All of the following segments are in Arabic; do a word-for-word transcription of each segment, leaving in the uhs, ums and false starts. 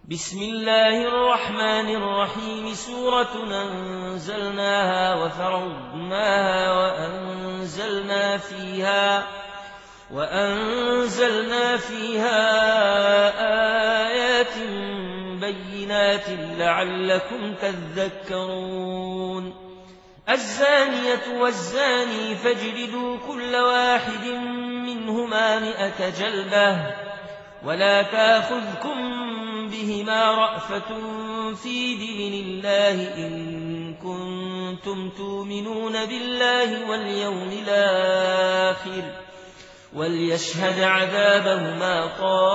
بسم الله الرحمن الرحيم سورة أنزلناها وفرضناها وأنزلنا فيها وأنزلنا فيها آيات بينات لعلكم تذكرون الزانية والزاني فاجلدوا كل واحد منهما مئة جلدة ولا تأخذكم بهما رأفة في دين الله إن كنتم تؤمنون بالله واليوم الآخر وليشهد عذابهما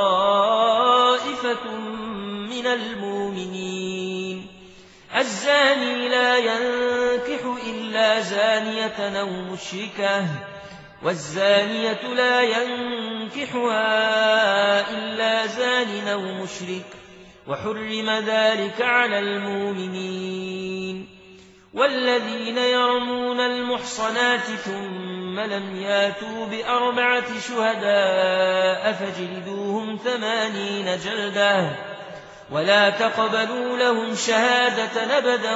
طائفة من المؤمنين الزاني لا ينكح إلا زانية أو مشركة والزانية لا ينكحها إلا زان أو مشرك وحرم ذلك على المؤمنين والذين يرمون المحصنات ثم لم ياتوا بأربعة شهداء فاجلدوهم ثمانين جلدة ولا تقبلوا لهم شهادة أبدا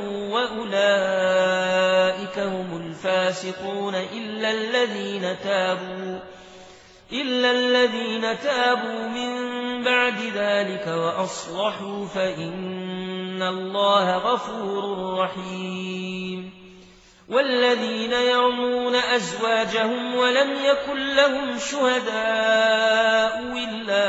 وأولئك هم الفاسقون إلا الذين تابوا إلا الذين تابوا من بعد ذلك وأصلحوا فإن الله غفور رحيم والذين يرمون أزواجهم ولم يكن لهم شهداء إلا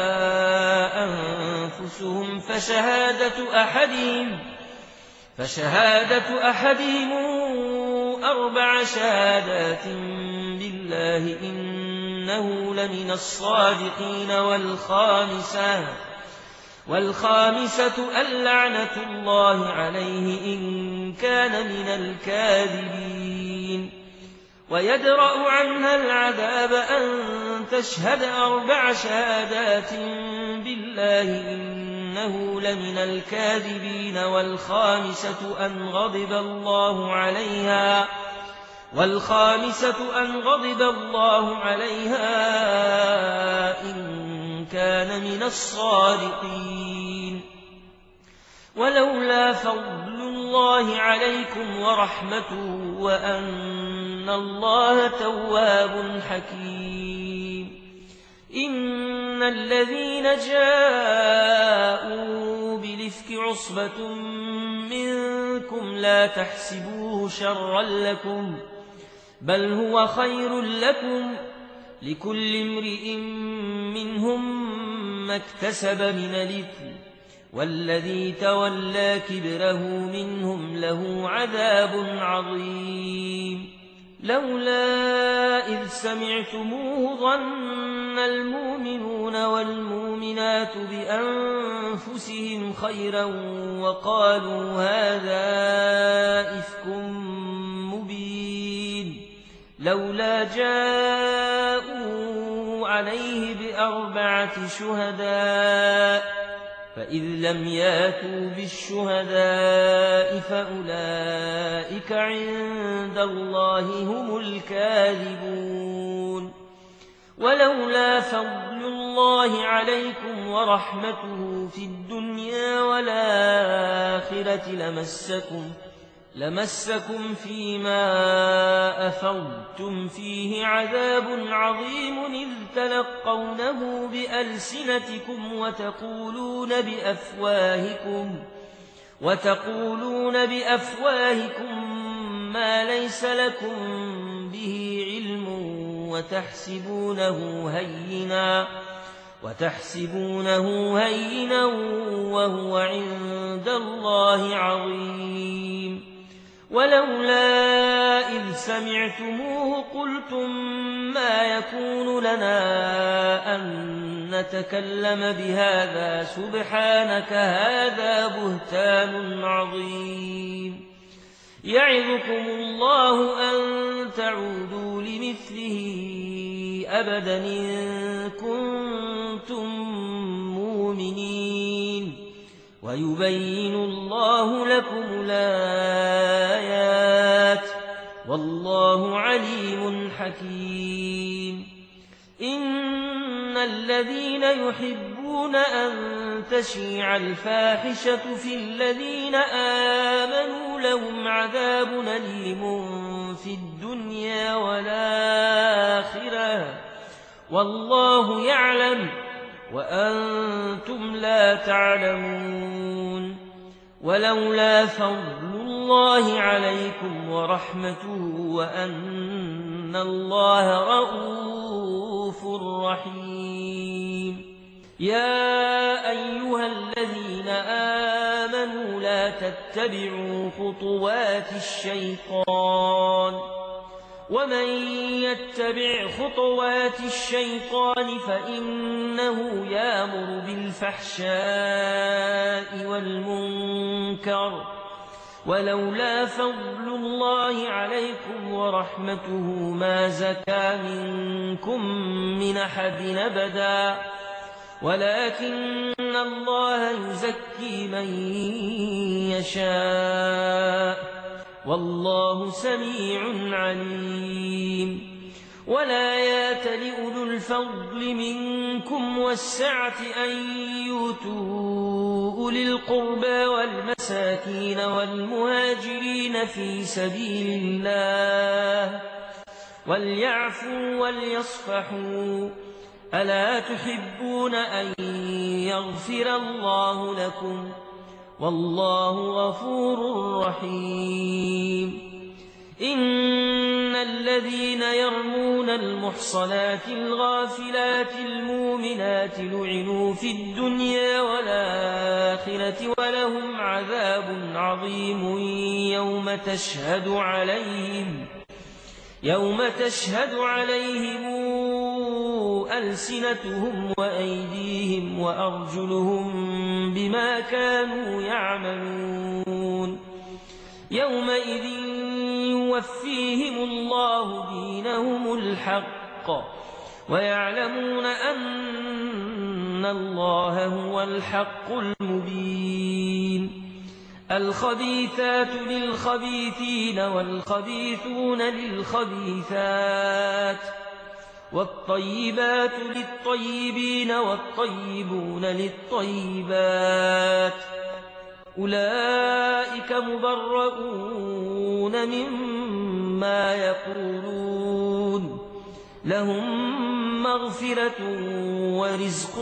أنفسهم فشهادة أحدهم فشهادة أحدهم أربع شهادات بالله إنه لمن الصادقين والخامسة والخامسة اللعنة الله عليه إن كان من الكاذبين ويدرأ عنها العذاب أن تشهد أربع شهادات بالله إنه لمن الكاذبين والخامسة أن غضب الله عليها والخامسة أن غضب الله عليها إن كان من الصادقين ولولا فضل الله عليكم ورحمته وأن الله تواب حكيم إن الذين جاءوا بالإفك عصبة منكم لا تحسبوه شرا لكم بل هو خير لكم لكل امرئ منهم ما اكتسب من الإثم والذي تولى كبره منهم له عذاب عظيم لولا إذ سمعتموه ظن المؤمنون والمؤمنات بأنفسهم خيرا وقالوا هذا إفك مبين لولا جاءوا عليه بأربعة شهداء فإذ لم ياتوا بالشهداء فأولئك عند الله هم الكاذبون ولولا فضل الله عليكم ورحمته في الدنيا والآخرة لمسكم لمسكم فيما أفضتم فيه عذاب عظيم إذ تلقونه بألسنتكم وتقولون بأفواهكم وتقولون بأفواهكم ما ليس لكم به علم وتحسبونه هينا وتحسبونه هينا وهو عند الله عظيم ولولا إذ سمعتموه قلتم ما يكون لنا أن نتكلم بهذا سبحانك هذا بهتان عظيم يعظكم الله أن تعودوا لمثله أبدا إن كنتم مؤمنين ويبين الله لكم الآيات والله عليم حكيم إن الذين يحبون تحبون أن تشيع الفاحشة في الذين آمنوا لهم عذاب أليم في الدنيا والآخرة والله يعلم وأنتم لا تعلمون ولولا فضل الله عليكم ورحمته وأن الله رؤوف رحيم يا أيها الذين آمنوا لا تتبعوا خطوات الشيطان ومن يتبع خطوات الشيطان فإنه يأمر بالفحشاء والمنكر ولولا فضل الله عليكم ورحمته ما زكى منكم من أحد أبدا ولكن الله يزكي من يشاء والله سميع عليم ولا يأتل أولو الفضل منكم والسعة أن يؤتوا أولي القربى والمساكين والمهاجرين في سبيل الله وليعفوا وليصفحوا ألا تحبون أن يغفر الله لكم والله غفور رحيم إن الذين يرمون المحصنات الغافلات المؤمنات لعنوا في الدنيا والآخرة ولهم عذاب عظيم يوم تشهد عليهم يوم تشهد عليهم ألسنتهم وأيديهم وأرجلهم بما كانوا يعملون يومئذ يوفيهم الله دينهم الحق ويعلمون أن الله هو الحق المبين الخبيثات للخبيثين والخبيثون للخبيثات والطيبات للطيبين والطيبون للطيبات أولئك مبرؤون مما يقولون لهم مغفرة ورزق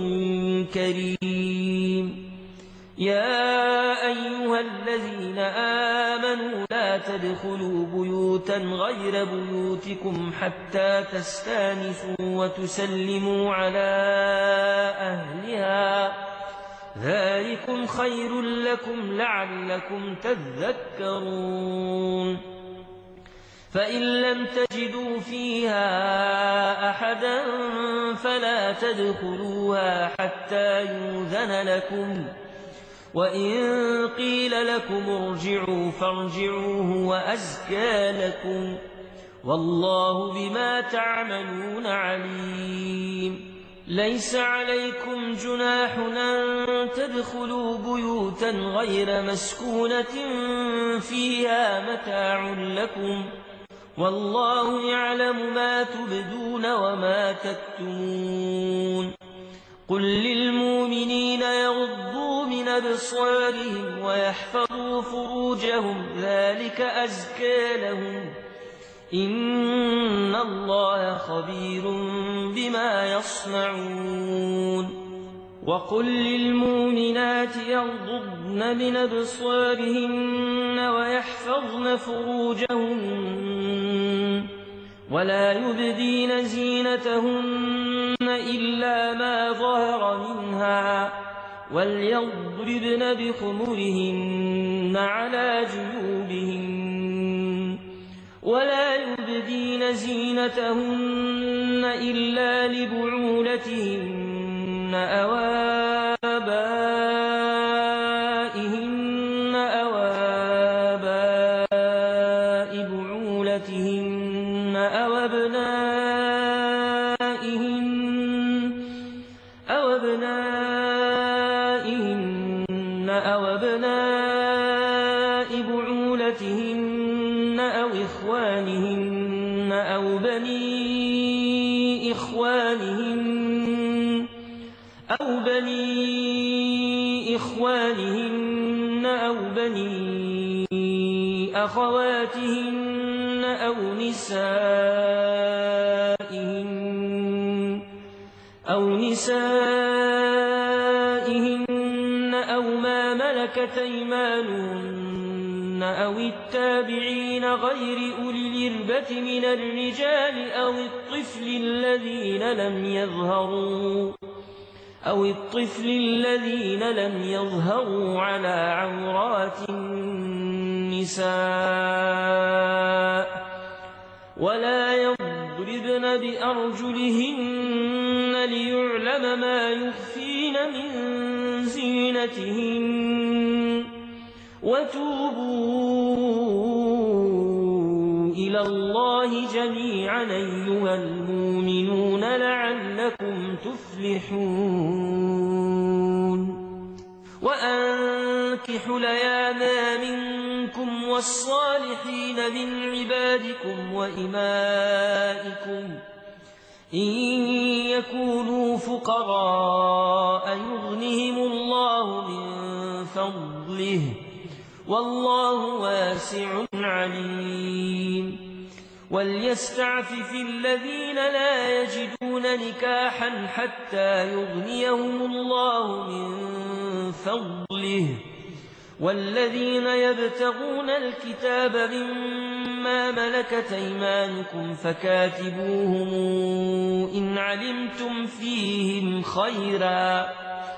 كريم يا أيها الذين آمنوا لا تدخلوا بيوتا غير بيوتكم حتى تستانسوا وتسلموا على أهلها ذلكم خير لكم لعلكم تذكرون فإن لم تجدوا فيها أحدا فلا تدخلوها حتى يؤذن لكم وإن قيل لكم ارجعوا فارجعوا هو أزكى لكم والله بما تعملون عليم ليس عليكم جناح أن تدخلوا بيوتا غير مسكونة فيها متاع لكم والله يعلم ما تبدون وما تكتمون قل للمؤمنين يغضوا من أبصارهم ويحفظوا فروجهم ذلك أزكى لهم إن الله خبير بما يصنعون وقل للمؤمنات يغضضن من أبصارهن ويحفظن فروجهن ولا يبدين زينتهن إلا ما ظهر منها وليضربن بخمرهن على جيوبهن ولا يبدين زينتهن إلا لبعولتهن أو آبائهن أو آباء بعولتهن أو أبنائهن أو أبنائهن أو أبناء بعولتهن أو إخوانهن أو بني إخوانهن أو بني إخوانهن أو بني أخواتهن أو نسائهن أو نسائهن أو ما ملكت أيمانهن أو التابعين غير أولي الإربة من الرجال أو الطفل الذين لم يظهروا أو الطفل الذين لم يظهروا على عورات النساء ولا يضربن بأرجلهن ليعلم ما يخفين من زينتهن وتوبوا إلى الله جميعا أيها المؤمنون لعلكم تفلحون وأنكحوا الأيام منكم والصالحين من عبادكم وإمائكم إن يكونوا فقراء يغنهم الله من فضله والله واسع عليم وليستعفف الذين لا يجدون نكاحا حتى يغنيهم الله من فضله والذين يبتغون الكتاب مما ملكت أيمانكم فكاتبوهم إن علمتم فيهم خيرا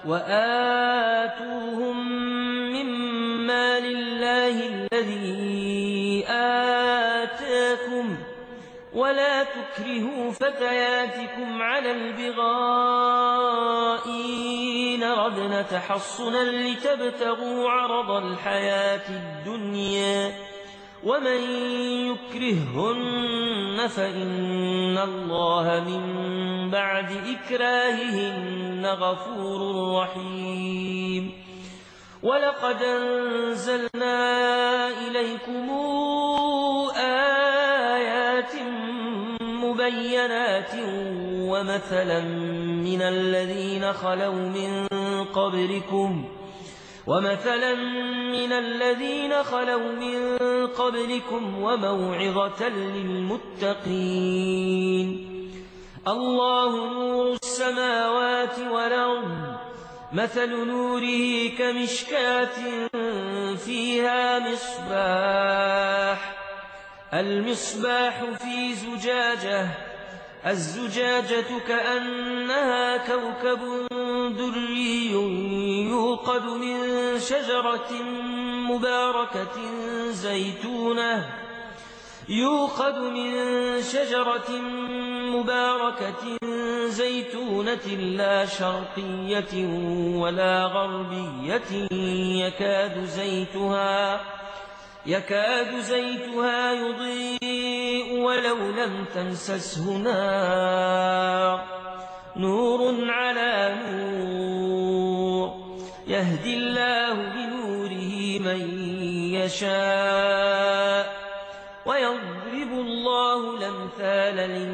وآتوهم مما لله الذي آتاكم ولا تكرهوا فتياتكم على البغاء إن ردنا تحصنا لتبتغوا عرض الحياة الدنيا ومن يكرههن فإن الله من بعد إكراههن غفور رحيم ولقد أنزلنا إليكم آيات مبينات ومثلا من الذين خلوا من قبلكم ومثلا من الذين خلوا من قبلكم وموعظة للمتقين الله نور السماوات والأرض مثل نوره كمشكاة فيها مصباح المصباح في زجاجة الزجاجة كأنها كوكب دري يوقد من شجرة مباركة زيتونة يوقد من شجرة مباركة زيتونة لا شرقية ولا غربية يكاد زيتها يكاد زيتها يضيء ولو لم تمسسه نار نور على نور يهدي الله بنوره من يشاء ويضرب الله الأمثال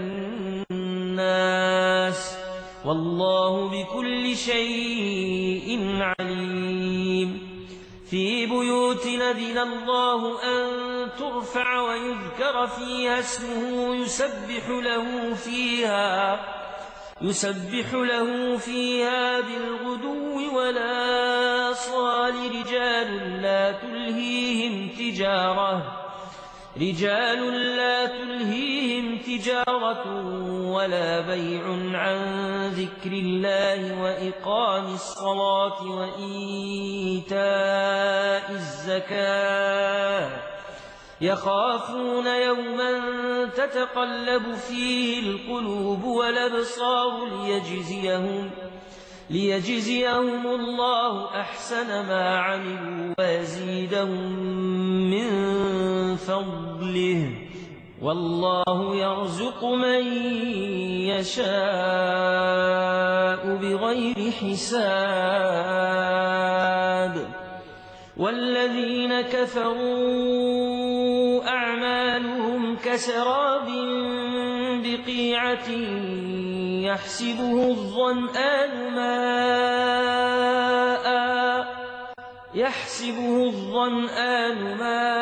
للناس والله بكل شيء عليم في بيوت أذن الله أن ترفع ويذكر فيها اسمه يسبح له فيها يسبح له فيها بالغدو والآصال رجال لا تلهيهم تجارة رجال لا تلهيهم تجارة ولا بيع عن ذكر الله وإقام الصلاة وإيتاء الزكاة يخافون يوما تتقلب فيه القلوب والأبصار ليجزيهم ليجزيهم الله أحسن ما عملوا ويزيدهم من فضله والله يرزق من يشاء بغير حساب والذين كفروا أعمالهم كسراب بقيعة يحسبه الظمآن ماء يحسبه الظمآن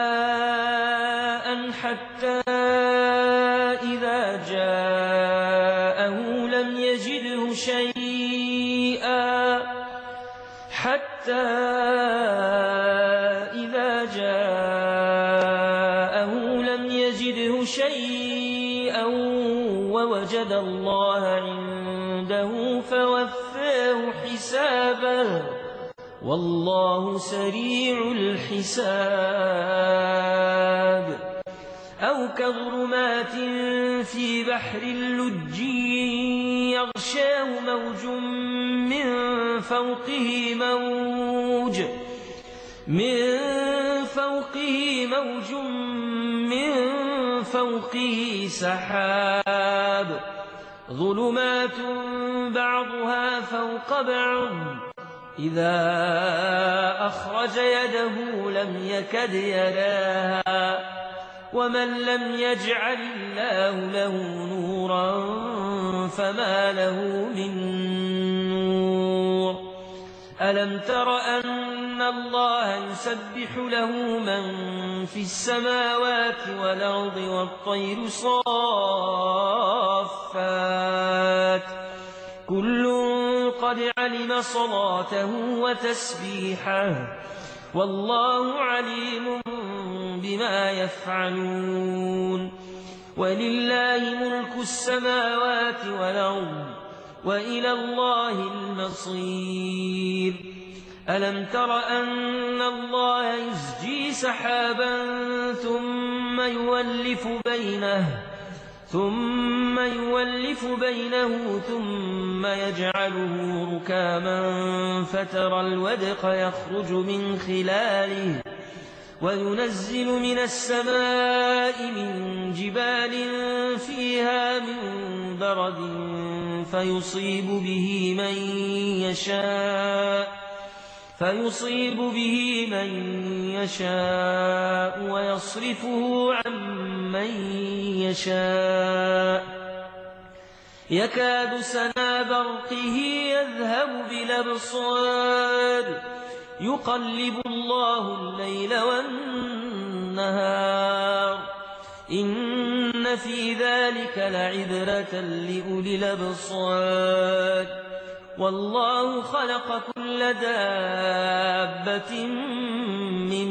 ماء حتى إذا جاءه لم يجده شيئا حتى إذا جاءه لم يجده شيئا ووجد الله عنده فوفاه حسابه والله سريع الحساب أو كظلمات في بحر اللجي يغشاه موج من فوقه موج من فوقه موج من فوقه سحاب ظلمات بعضها فوق بعض إذا أخرج يده لم يكد يراها ومن لم يجعل الله له نورا فما له من نور ألم تر أن الله يسبح له من في السماوات والأرض والطير صافات كل قد علم صلاته وتسبيحه والله عليم بما يفعلون ولله ملك السماوات والأرض وإلى الله المصير ألم تر أن الله يزجي سحابا ثم يولف بينه ثم يولف بينه ثم يجعله ركاما فترى الودق يخرج من خلاله وينزل من السماء من جبال فيها من برد فيصيب به من يشاء فيصيب به من يشاء ويصرفه عن من يشاء يكاد سنا برقه يذهب بالأبصار يقلب الله الليل والنهار إن في ذلك لعبرة لأولي الأبصار والله خلق كل دابة من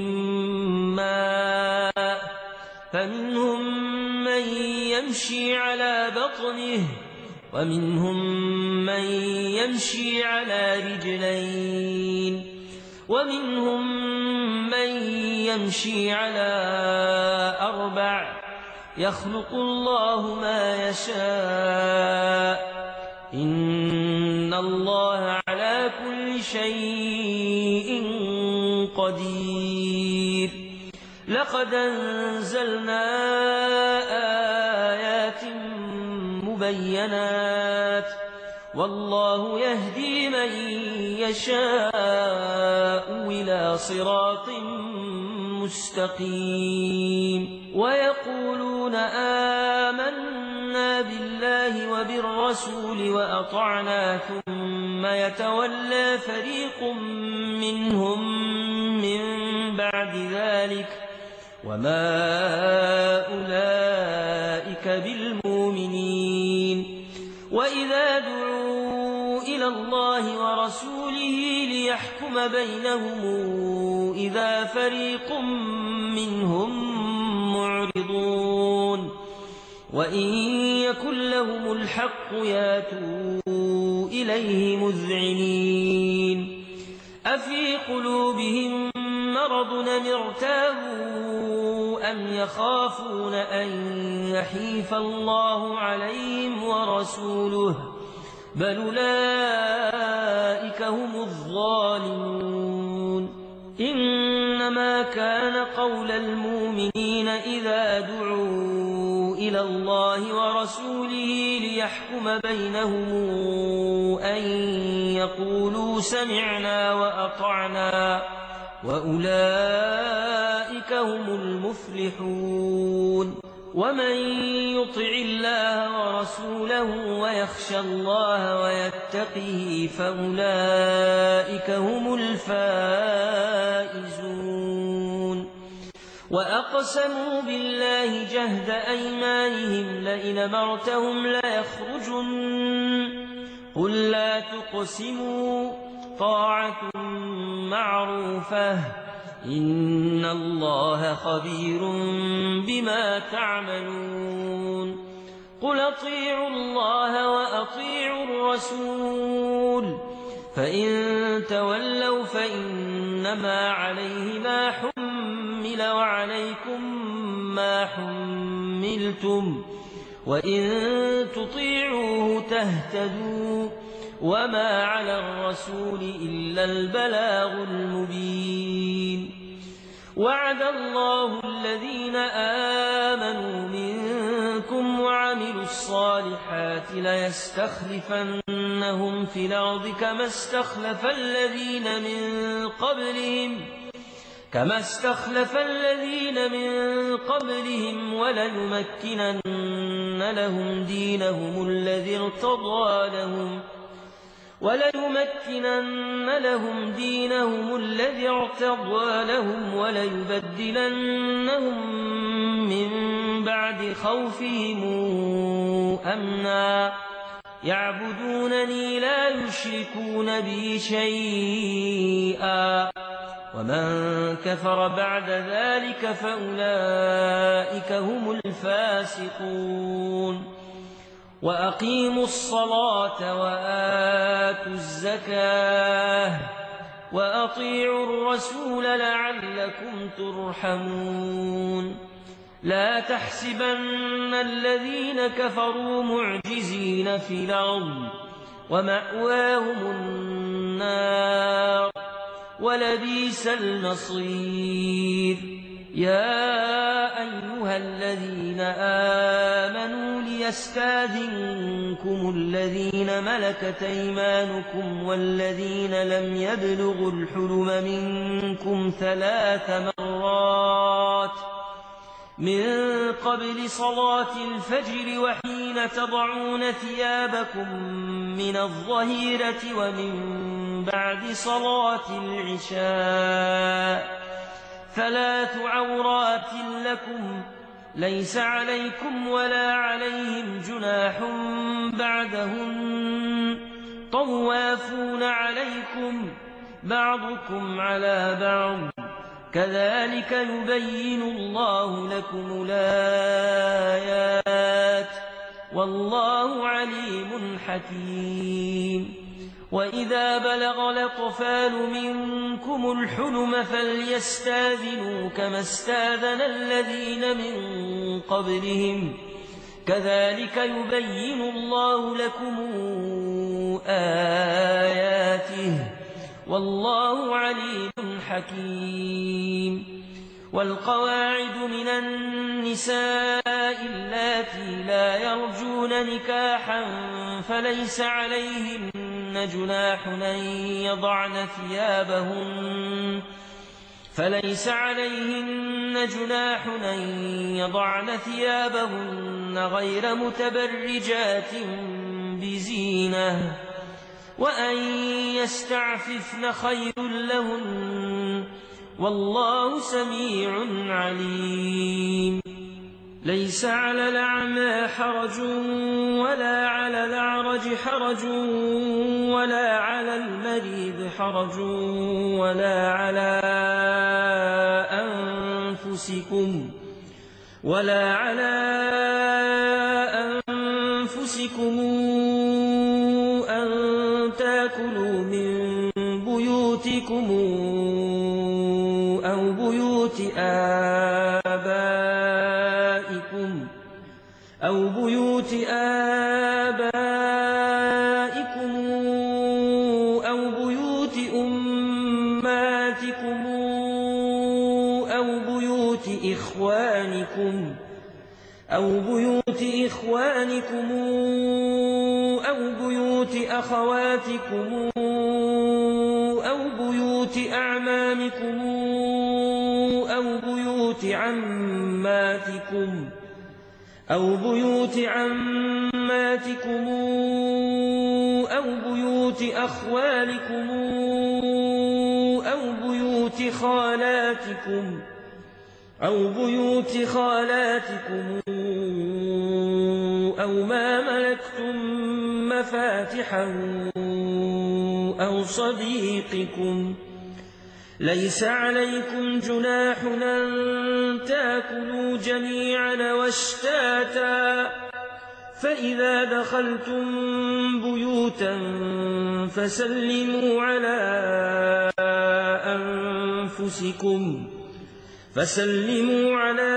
ماء فمنهم من يمشي على بطنه ومنهم من يمشي على رجلين ومنهم من يمشي على أربع يخلق الله ما يشاء إن الله على كل شيء قدير لقد أنزلنا آيات مبينات والله يهدي من يشاء إلى صراط مستقيم ويقولون آمنا بالله وبالرسول وأطعنا ثم يتولى فريق منهم من بعد ذلك وما أولئك بالمؤمنين وإذا دعوا إلى الله ورسوله ليحكم بينهم إذا فريق منهم معرضون وإن يكن لهم الحق ياتوا إليه مذعنين أفي قلوبهم مرض أم ارتابوا أم يخافون أن يحيف الله عليهم ورسوله بل أولئك هم الظالمون إنما كان قول المؤمنين إذا دعوا إلى الله ورسوله ليحكم بينهم أن يقولوا سمعنا وأطعنا وأولئك هم المفلحون ومن يطع الله ورسوله ويخشى الله ويتقه فأولئك هم الفائزون وأقسموا بالله جهد أيمانهم لئن أمرتهم ليخرجن قل لا تقسموا طاعة معروفة إن الله خبير بما تعملون قل أطيعوا الله وأطيعوا الرسول فإن تولوا فإنما عليه ما حمل وعليكم ما حملتم وإن تطيعوه تهتدوا وما على الرسول إلا البلاغ المبين وعد الله الذين آمنوا منكم وعملوا الصالحات ليستخلفنهم في الأرض كما استخلف الذين من قبلهم كما استخلف الذين من قبلهم وليمكنن لهم دينهم الذي ارتضى لهم وليمكنن لهم دينهم الذي ارتضى لهم وليبدلنهم من بعد خوفهم أمنا يعبدونني لا يشركون بي شيئا ومن كفر بعد ذلك فأولئك هم الفاسقون وأقيموا الصلاة وآتوا الزكاة وأطيعوا الرسول لعلكم ترحمون لا تحسبن الذين كفروا معجزين في الأرض ومأواهم النار ولبئس المصير يا أيها الذين آمنوا ليستاذنكم الذين ملكت أيمانكم والذين لم يبلغوا الحلم منكم ثلاث مرات من قبل صلاة الفجر وحين تضعون ثيابكم من الظهيرة ومن بعد صلاة العشاء ثلاث عورات لكم ليس عليكم ولا عليهم جناح بعدهن طوافون عليكم بعضكم على بعض كذلك يبين الله لكم الآيات والله عليم حكيم وإذا بلغ الأطفال منكم الحلم فليستاذنوا كما استاذن الذين من قبلهم كذلك يبين الله لكم آياته والله عليم حكيم والقواعد من النساء اللاتي لا يرجون نكاحا فليس عليهن جناح أن يضعن ثيابهن فليس عليهن جناح أن يضعن ثيابهن غير متبرجات بزينة وأن يستعففن خير لهن والله سميع عليم ليس على الأعمى حرج ولا على الأعرج حرج ولا على المريض حرج ولا على أنفسكم ولا على أنفسكم أن تأكلوا من بيوتكم أو بيوت آبائكم أو بيوت آبائكم أو بيوت أماتكم أو بيوت إخوانكم أو بيوت إخوانكم أو بيوت أخواتكم أو بيوت أعمامكم أو بيوت عماتكم أو بيوت عماتكم أو بيوت أخوالكم أو بيوت خالاتكم أو بيوت خالاتكم أو ما ملكتم مفاتحه أو صديقكم. ليس عليكم جناح أن تأكلوا جميعا واشتاتا، فإذا دخلتم بيوتا فسلموا على أنفسكم فسلموا على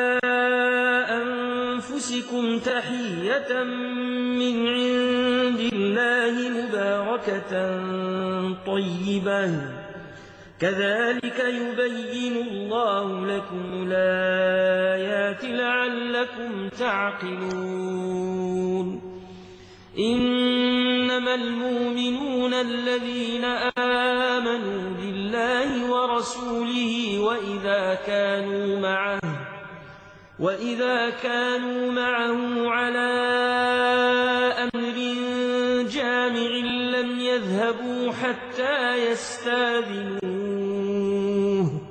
أنفسكم تحية من عند الله مباركة طيبة، كذلك يبين الله لكم الآيات لعلكم تعقلون. إنما المؤمنون الذين آمنوا بالله ورسوله وإذا كانوا معه وإذا كانوا معه على أمر جامع لم يذهبوا حتى يستأذنوه.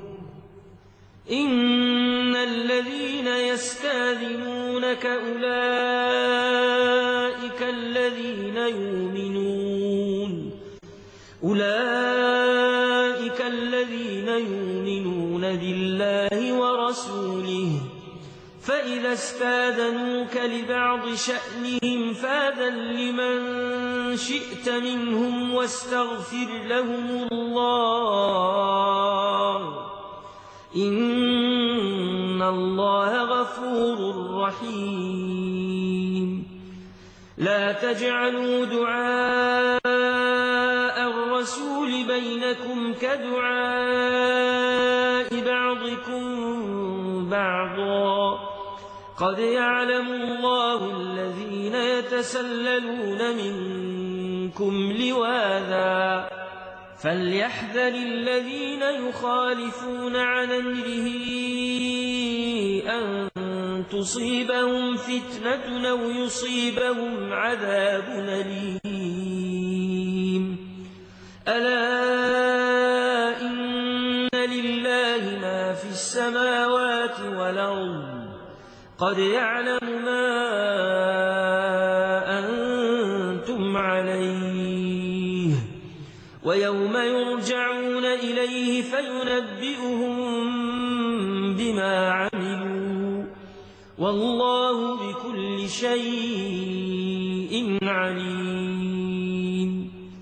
إن الذين يستأذنونك أولئك الذين يؤمنون أولئك الذين يؤمنون بالله ورسوله، فإذا استأذنوك لبعض شأنهم فأذن لمن شئت منهم واستغفر لهم الله، إن الله غفور رحيم. لا تجعلوا دعاء الرسول بينكم كدعاء بعضكم بعضا، قد يعلم الله الذين يتسللون منكم لواذا، فليحذر الذين يخالفون عن أمره أن تصيبهم فتنة أو يصيبهم عذاب أليم. ألا إن لله ما في السماوات والأرض، قد يعلم ما أنتم عليه، ويوم يرجعون إليه فينبئهم بما عملوا، والله بكل شيء